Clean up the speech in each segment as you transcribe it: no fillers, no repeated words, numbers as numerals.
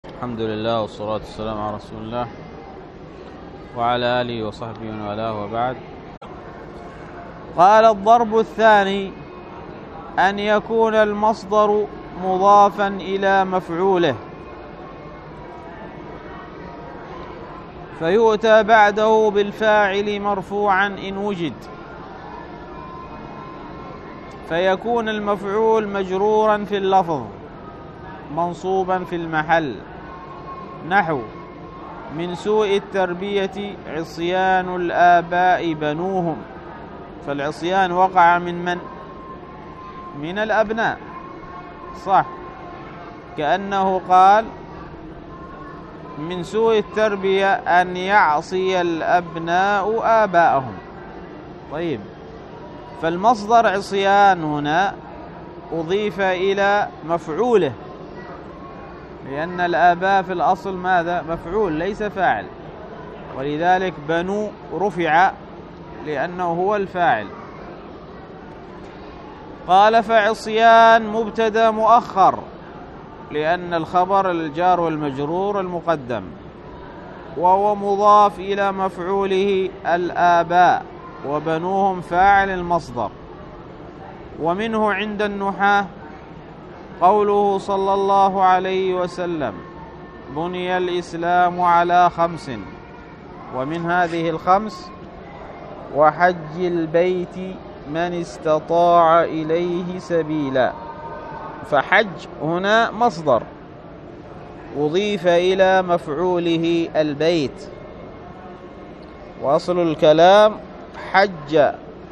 الحمد لله والصلاة والسلام على رسول الله وعلى آله وصحبه ومن والاه، وبعد. قال: الضرب الثاني أن يكون المصدر مضافا إلى مفعوله فيؤتى بعده بالفاعل مرفوعا إن وجد، فيكون المفعول مجرورا في اللفظ منصوبا في المحل، نحو: من سوء التربية عصيان الآباء بنوهم. فالعصيان وقع من من الأبناء، صح، كأنه قال: من سوء التربية أن يعصي الأبناء آباءهم. طيب، فالمصدر عصيان هنا أضيف إلى مفعوله، لأن الآباء في الأصل ماذا؟ مفعول ليس فاعل، ولذلك بنو رفع لأنه هو الفاعل. قال: فعصيان مبتدا مؤخر، لأن الخبر الجار والمجرور المقدم، وهو مضاف إلى مفعوله الآباء، وبنوهم فاعل المصدر. ومنه عند النحاة قوله صلى الله عليه وسلم: بني الإسلام على 5، ومن هذه الخمس: وحج البيت من استطاع إليه سبيلا. فحج هنا مصدر أضيف إلى مفعوله البيت، وأصل الكلام: حج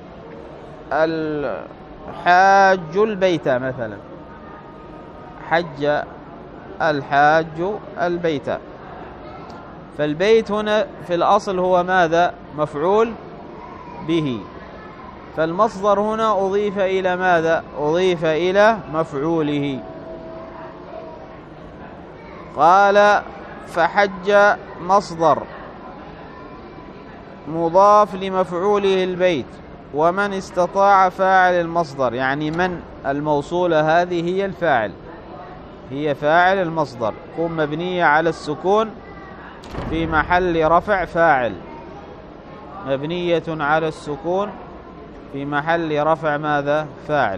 الحاج البيت، مثلا حج الحاج البيت. فالبيت هنا في الأصل هو ماذا؟ مفعول به، فالمصدر هنا أضيف إلى ماذا؟ أضيف إلى مفعوله. قال: فحج مصدر مضاف لمفعوله البيت، ومن استطاع فاعل المصدر، يعني من الموصولة هذه هي الفاعل، هي فاعل المصدر، تكون مبنية على السكون في محل رفع فاعل، مبنية على السكون في محل رفع ماذا؟ فاعل.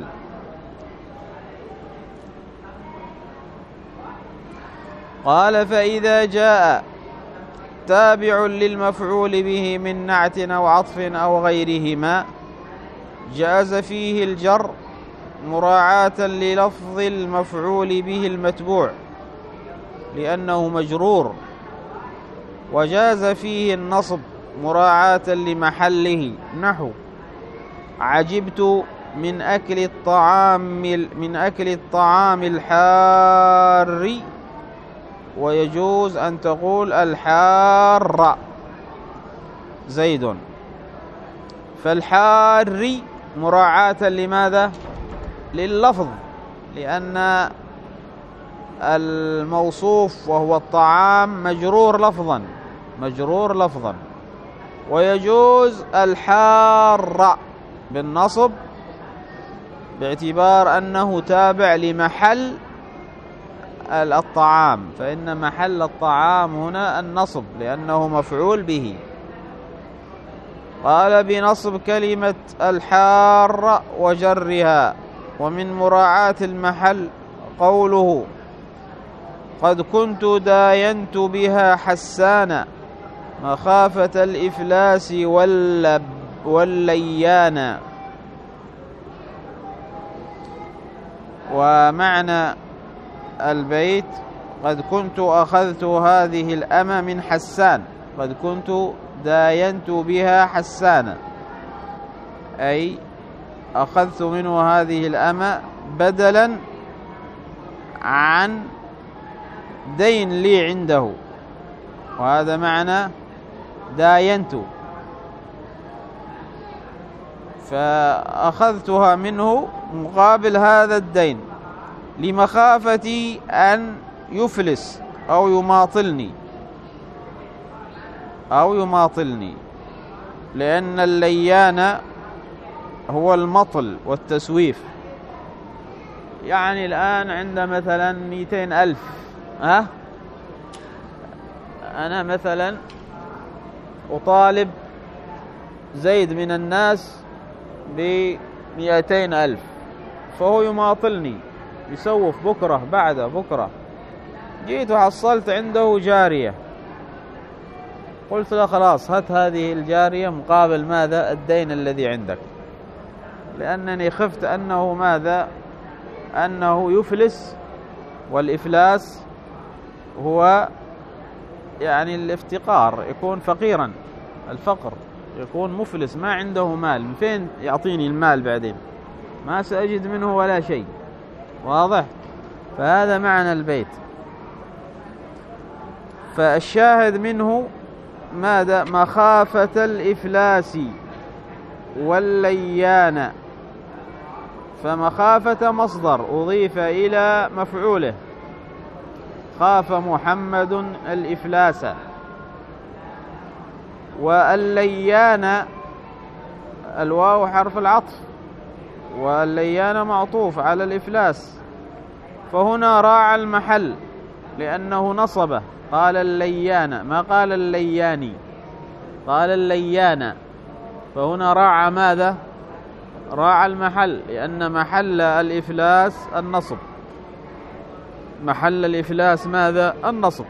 قال: فإذا جاء تابع للمفعول به من نعت أو عطف أو غيرهما جاز فيه الجر مراعاة للفظ المفعول به المتبوع لأنه مجرور، وجاز فيه النصب مراعاة لمحله، نحو: عجبت من أكل الطعام الحار، ويجوز أن تقول الحار زيد. فالحار مراعاة لماذا؟ لللفظ، لأن الموصوف وهو الطعام مجرور لفظا، ويجوز الحار بالنصب باعتبار أنه تابع لمحل الطعام، فإن محل الطعام هنا النصب لأنه مفعول به. قال: بنصب كلمة الحار وجرها. ومن مراعاة المحل قوله: قد كنت داينت بها حسانا مخافة الإفلاس والليانا. ومعنى البيت: قد كنت أخذت هذه الأمة من حسان، قد كنت داينت بها حسانا، أي أخذت منه هذه الأمة بدلا عن دين لي عنده، وهذا معنى داينت، فأخذتها منه مقابل هذا الدين لمخافة أن يفلس أو يماطلني، لأن الليان هو المطل والتسويف. يعني الآن عند مثلا 200,000 أنا مثلا أطالب زيد من الناس ب200,000، فهو يماطلني يسوف بكرة بعد بكرة. جيت وحصلت عنده جارية، قلت له خلاص هات هذه الجارية مقابل ماذا؟ الدين الذي عندك، لأنني خفت أنه ماذا؟ أنه يفلس، والإفلاس هو يعني الافتقار، يكون فقيرا، الفقر يكون مفلس، ما عنده مال، من فين يعطيني المال بعدين؟ ما سأجد منه ولا شيء. واضح؟ فهذا معنى البيت. فالشاهد منه ماذا؟ مخافة الإفلاس والليان. فمخافة مصدر أضيف إلى مفعوله، خاف محمد الإفلاس. والليان الواو حرف العطف، والليان معطوف على الإفلاس، فهنا راعى المحل لأنه نصبه، قال الليان ما قال اللياني، قال الليان، فهنا راعى ماذا؟ راعى المحل، لأن محل الإفلاس النصب، محل الإفلاس ماذا؟ النصب.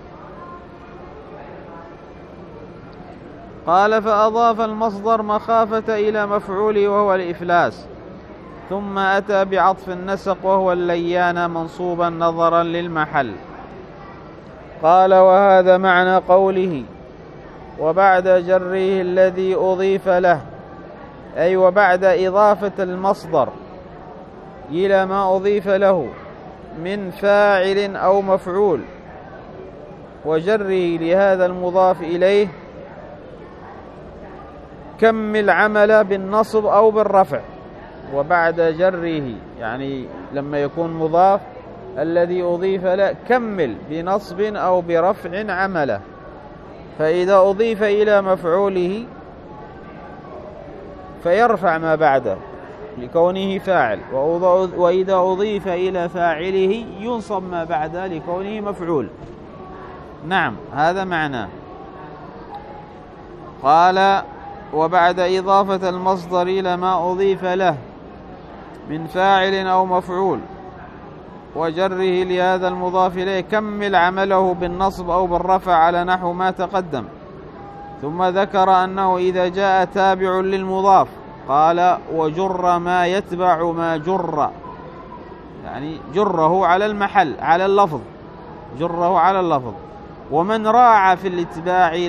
قال فأضاف المصدر مخافة إلى مفعوله وهو الإفلاس، ثم أتى بعطف النسق وهو الليان منصوبا نظرا للمحل. قال وهذا معنى قوله وبعد جره الذي أضيف له، أي وبعد إضافة المصدر إلى ما أضيف له من فاعل أو مفعول وجره لهذا المضاف إليه، كمل عمل بالنصب أو بالرفع. وبعد جره يعني لما يكون مضاف الذي أضيف له كمل بنصب أو برفع عمله. فإذا أضيف إلى مفعوله فيرفع ما بعده لكونه فاعل، وإذا أضيف إلى فاعله ينصب ما بعده لكونه مفعول. نعم هذا معناه. قال وبعد إضافة المصدر إلى ما أضيف له من فاعل أو مفعول وجره لهذا المضاف إليه كمل عمله بالنصب أو بالرفع على نحو ما تقدم. ثم ذكر أنه إذا جاء تابع للمضاف قال وجر ما يتبع ما جر، يعني جره على المحل على اللفظ، جره على اللفظ. ومن راعى في الاتباع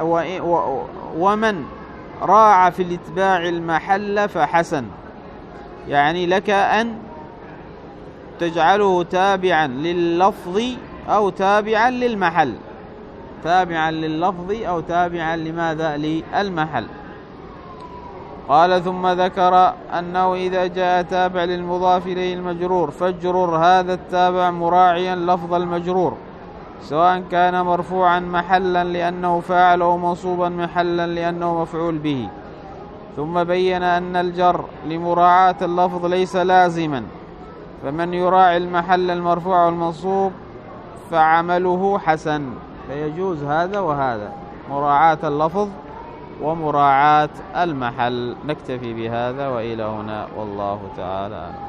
ومن راعى في الاتباع المحل فحسن، يعني لك أن تجعله تابعا لللفظ أو تابعا للمحل، تابعا لللفظ أو تابعا لماذا؟ للمحل. قال ثم ذكر أنه إذا جاء تابع للمضاف إليه المجرور فاجرر هذا التابع مراعيا لفظ المجرور، سواء كان مرفوعا محلا لأنه فاعل أو منصوبا محلا لأنه مفعول به. ثم بين أن الجر لمراعاة اللفظ ليس لازما، فمن يراعي المحل المرفوع والمنصوب فعمله حسن، فيجوز هذا وهذا، مراعاة اللفظ ومراعاة المحل. نكتفي بهذا وإلى هنا والله تعالى أعلم.